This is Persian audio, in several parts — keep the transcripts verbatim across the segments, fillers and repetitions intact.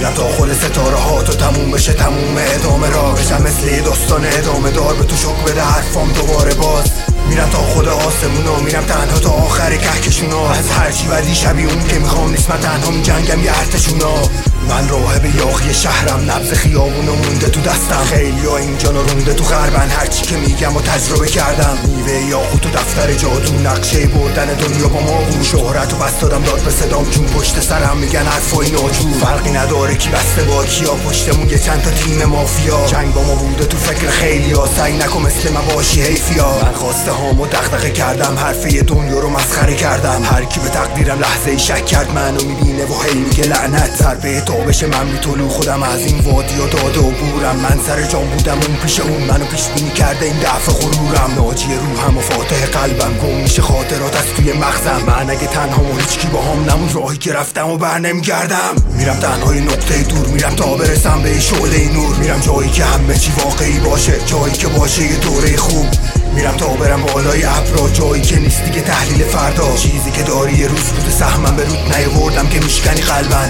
میرم تا خل ستاره ها تو تموم بشه، تموم ادامه را بشم مثل داستان ادامه دار، به تو شک بده حرفام دوباره باز. میرم تا خود آسمونا، میرم تنها تا آخر کهکشونا، از هرچی بدی شبیه اون که میخوام نیست، من تنها میجنگم یه ارتشونا. من راهب یاغی شهرم، نبض خیابونو مونده تو دستم، خیلی ها اینجا رونده تو غربن، هرچی که میگم و تجربه کردم. میوه یاقوت تو دفتر جادو، نقشه بردن دنیا با ما بود، شهرت و بس دادم داد به صدام چون پشت سرم میگن حرفای ناجور. فرقی نداره کی بسته با کیا، پشتمون یه چند تا تیم مافیا، جنگ با ما بوده تو فکر خیلی ها، سعی نکن مثل من باشی حیفیا. من خواسته هامو دغدغه کردم، حرفه دنیا رو مسخره کردم، هر کی به تقدیرم لحظه ای شک کرد منو میبینه و هی میگه لعنت. ضربه تابش من میتولو خودم از این وادی و داده و بورم، من سر جام بودم اون پیش اون، منو پیش بینی کرده این دفع غرورم. ناجی روحم و فاتح قلبم، گم میشه خاطرات از توی مغزم، من اگه تنها و هیچکی با هم نمون، راهی که رفتم و بر نمیگردم. میرم تنهای نقطه دور، میرم تا برسم به شعله نور، میرم جایی که همه چی واقعی باشه، جایی که باشه یه دوره خوب. میرم تا برم بالای ابرا، جایی که نیست دیگه تحلیل فردا، چیزی که داری یه روز بود سهمم به رود نیاوردم که میشکنی قلبن.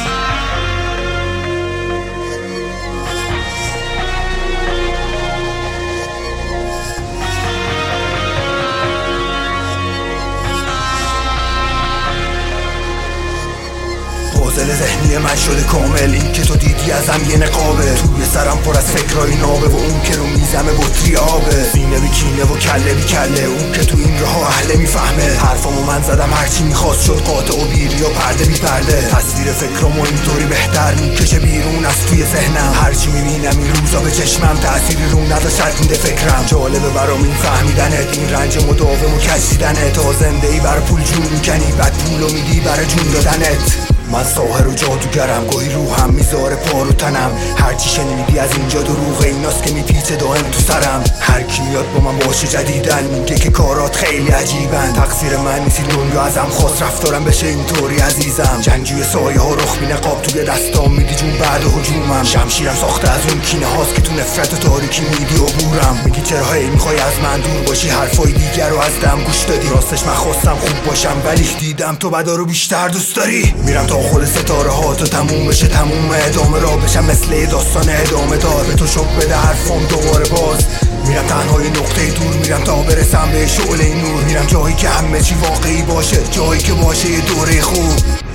پازل ذهنی من شده کامل، این که تو دیدی ازم یه نقابه، توی سرم پر از فکرای نابه و اون که رو میزمه بطری آبه، سینه بی کینه و کله بی کله، اون که تو این راه اهله میفهمه، حرفامو من زدم هرچی میخواست شد قاطع و بیری و پرده بی پرده، تصویر فکرامو اینطوری بهتر میکشه بیرون از توی ذهنم، هرچی میبینم این روزا به چشمم تأثیری رو نداشت مونده فکرم. جالبه برام این فهمیدنت، این رنج مداوم و کشیدنت، تا زنده ای بر پول جون میکنی، بعد پولو میدی برای جون دادنت. من ساحر و جادوگرم، گاهی روحم میذاره پا رو تنم، هرچی شنیدی از اینجا دروغه، ایناست که میپیچه دائم تو سرم. هر کی میاد با من باشه جدیدن، میگه که کارات خیلی عجیبن، تقصیر من نیست دنیا ازم خواست رفتارم بشه اینطوری عزیزم. جنگجوی سایه ها رخ بی نقاب توی دستام میدی جون بعد هجومم، شمشیرم ساخته از اون کینه هاست که تو نفرت و تاریکی میدی و بورم. میگی چرا هی میخوای از من دور باشی، حرفای دیگر رو از دم گوش دادی، راستش من خواستم خوب باشم ولی دیدم تو بدا رو بیشتر دوست داری. میرم تا خل ستاره ها تو تموم بشه، تموم ادامه را بشم مثل داستان ادامه دار، به تو شک بده حرفام دوباره باز. میرم تنهای نقطه دور، میرم تا برسم به شعله نور، میرم جایی که همه چی واقعی باشه، جایی که باشه یه دوره خوب.